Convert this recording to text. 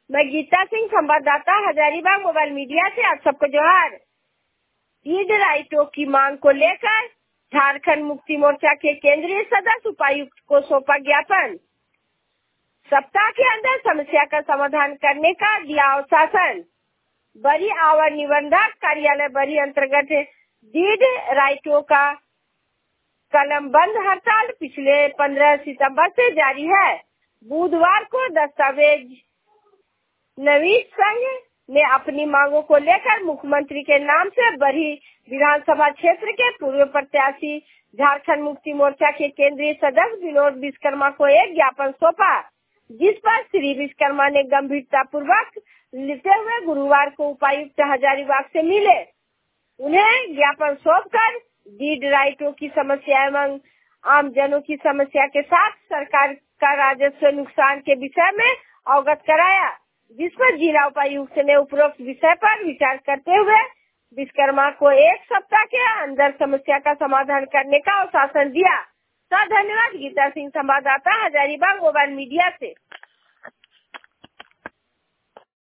मैं गीता सिंह, संवाददाता, Hazaribagh mobile media से। आप सबको जोहार। डीड राइटों की मांग को लेकर झारखंड मुक्ति मोर्चा के केंद्रीय सदस्य उपायुक्त को सौंपा ज्ञापन। सप्ताह के अंदर समस्या का समाधान करने का दिया आश्वासन। बरी आवर निबंधक कार्यालय बरी अंतर्गत डीड राइटों का कलम बंद हड़ताल पिछले 15 सितंबर से जारी है। बुधवार को दस्तावेज नवीस संघ ने अपनी मांगों को लेकर मुख्यमंत्री के नाम से बरी विधानसभा क्षेत्र के पूर्व प्रत्याशी झारखंड मुक्ति मोर्चा के केंद्रीय सदस्य विनोद विश्वकर्मा को एक ज्ञापन सौंपा, जिस पर श्री विश्वकर्मा ने गंभीरता पूर्वक लेते हुए गुरुवार को उपायुक्त हजारीबाग से मिले। उन्हें ज्ञापन सौंपकर डीड राइटों की समस्या एवं आम जनों की समस्या के साथ सरकार का राजस्व नुकसान के विषय में अवगत कराया, जिस पर जिला उपायुक्त ने उपरोक्त विषय पर विचार करते हुए विश्वकर्मा को एक सप्ताह के अंदर समस्या का समाधान करने का आश्वासन दिया। धन्यवाद। गीता सिंह, संवाददाता, हजारीबाग मोबाइल मीडिया से।